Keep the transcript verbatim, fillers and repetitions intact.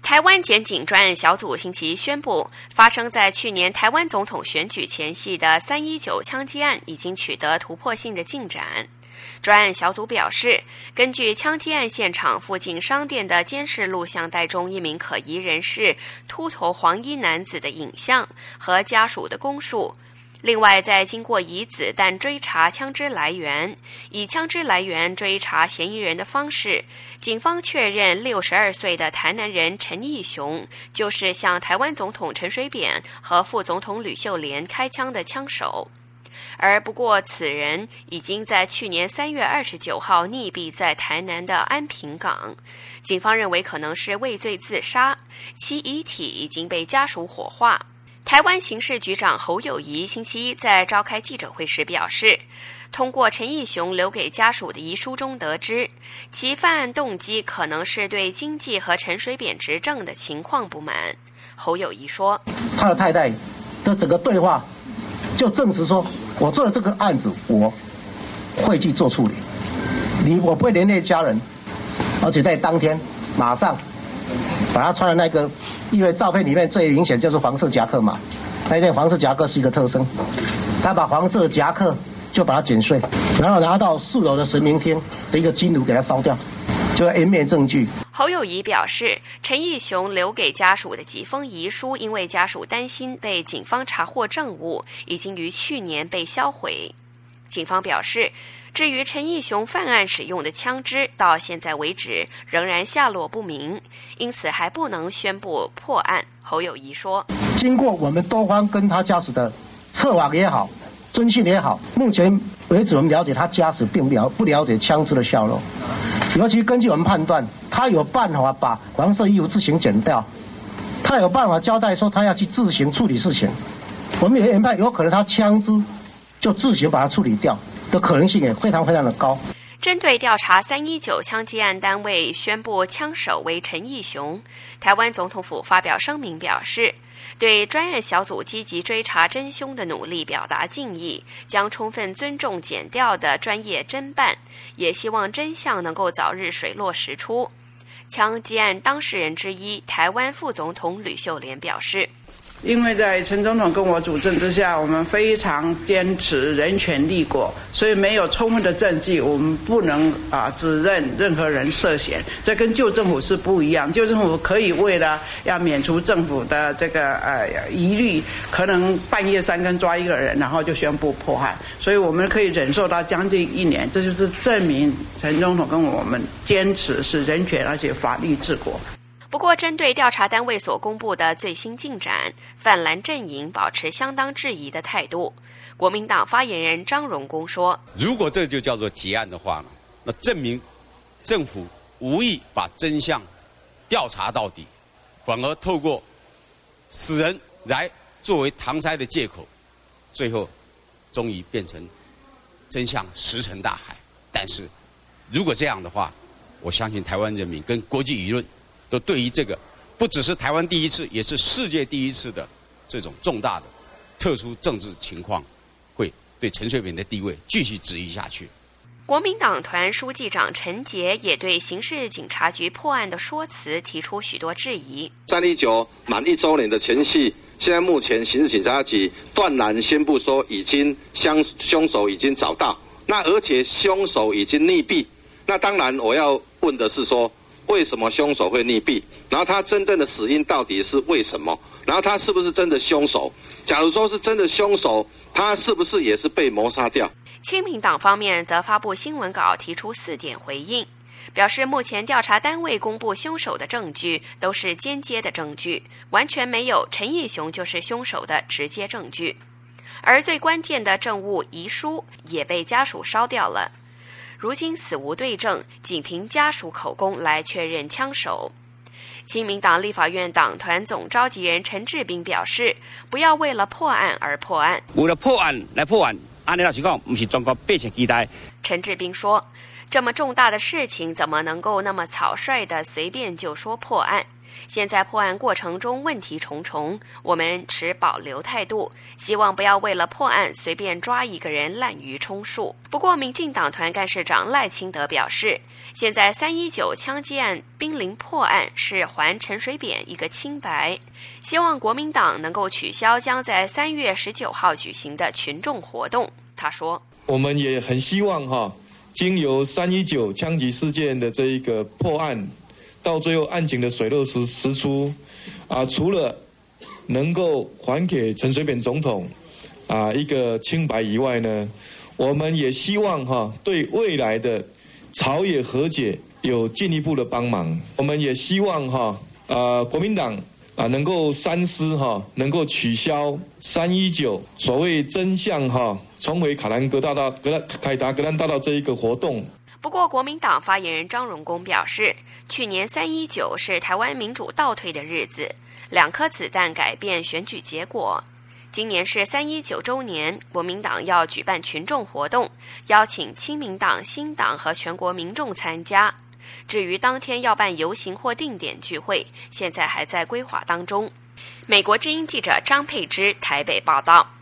台湾检警专案小组星期一宣布，发生在去年台湾总统选举前夕的三一九枪击案已经取得突破性的进展。专案小组表示，根据枪击案现场附近商店的监视录像带中一名可疑人士秃头黄衣男子的影像和家属的供述，另外在经过以子弹追查枪支来源，以枪支来源追查嫌疑人的方式，警方确认六十二岁的台南人陈义雄就是向台湾总统陈水扁和副总统吕秀莲开枪的枪手。而不过此人已经在去年三月二十九号溺毙在台南的安平港，警方认为可能是畏罪自杀，其遗体已经被家属火化。台湾刑事局长侯友宜星期一在召开记者会时表示，通过陈义雄留给家属的遗书中得知，其犯案动机可能是对经济和陈水扁执政的情况不满。侯友宜说， 他的太太的整个对话就证实说，我做了这个案子，我会去做处理，你我不会连累家人，而且在当天马上把他穿的那个，因为照片里面最明显就是黄色夹克嘛，那件黄色夹克是一个特征，他把黄色夹克就把它剪碎，然后拿到四楼的神明厅的一个金炉给它烧掉，就是湮灭证据。 侯友宜表示，陈义雄留给家属的几封遗书，因为家属担心被警方查获证物，已经于去年被销毁。警方表示，至于陈义雄犯案使用的枪支，到现在为止仍然下落不明，因此还不能宣布破案。侯友宜说， 经过我们多方跟他家属的测谎也好，侦讯也好，目前为止我们了解他家属并不了不了解枪支的下落，尤其根据我们判断，他有办法把黄色衣服自行剪掉，他有办法交代说他要去自行处理事情，我们也研判有可能他枪支就自行把它处理掉的可能性也非常非常的高。 针对调查三一九枪击案单位宣布枪手为陈义雄，台湾总统府发表声明表示，对专案小组积极追查真凶的努力表达敬意，将充分尊重检调的专业侦办，也希望真相能够早日水落石出。枪击案当事人之一台湾副总统吕秀莲表示， 因为在陈总统跟我主政之下，我们非常坚持人权立国，所以没有充分的证据，我们不能啊指认任何人涉嫌。这跟旧政府是不一样，旧政府可以为了要免除政府的这个呃疑虑，可能半夜三更抓一个人，然后就宣布破案。所以我们可以忍受到将近一年，这就是证明陈总统跟我们坚持是人权而且法律治国。 不过，针对调查单位所公布的最新进展，泛蓝阵营保持相当质疑的态度。国民党发言人张荣恭说， 如果这就叫做结案的话呢，那证明政府无意把真相调查到底，反而透过死人来作为搪塞的借口，最后终于变成真相石沉大海。但是如果这样的话，我相信台湾人民跟国际舆论都对于这个不只是台湾第一次，也是世界第一次的这种重大的特殊政治情况，会对陈水扁的地位继续质疑下去。 国民党团书记长陈杰也对刑事警察局破案的说辞提出许多质疑。 三一九满一周年的前夕，现在目前刑事警察局断然宣布说，已经凶凶手已经找到，那而且凶手已经溺毙。那当然，我要问的是说，为什么凶手会溺毙？然后他真正的死因到底是为什么？然后他是不是真的凶手？假如说是真的凶手，他是不是也是被谋杀掉？ 亲民党方面则发布新闻稿，提出四点回应，表示目前调查单位公布凶手的证据都是间接的证据，完全没有陈义雄就是凶手的直接证据，而最关键的证物遗书也被家属烧掉了。如今死无对证，仅凭家属口供来确认枪手。亲民党立法院党团总召集人陈志斌表示，不要为了破案而破案， 为了破案来破案，按理来讲不是中国百姓期待。 陈志斌说，这么重大的事情怎么能够那么草率的随便就说破案？ 现在破案过程中问题重重，我们持保留态度，希望不要为了破案随便抓一个人滥竽充数。不过民进党团干事长赖清德表示，现在三一九枪击案濒临破案，是还陈水扁一个清白，希望国民党能够取消将在三月十九号举行的群众活动。他说， 我们也很希望哈，经由三一九枪击事件的这一个破案，到最后案情的水落石石出，啊，除了能够还给陈水扁总统啊一个清白以外呢，我们也希望哈对未来的朝野和解有进一步的帮忙。我们也希望哈呃国民党啊能够三思哈，能够取消三一九所谓真相哈重回凯兰格大道格兰凯达格兰大道这一个活动。 不过国民党发言人张荣恭表示，去年三一九是台湾民主倒退的日子，两颗子弹改变选举结果。今年是三一九周年，国民党要举办群众活动，邀请亲民党、新党和全国民众参加。至于当天要办游行或定点聚会，现在还在规划当中。美国之音记者张佩芝台北报道。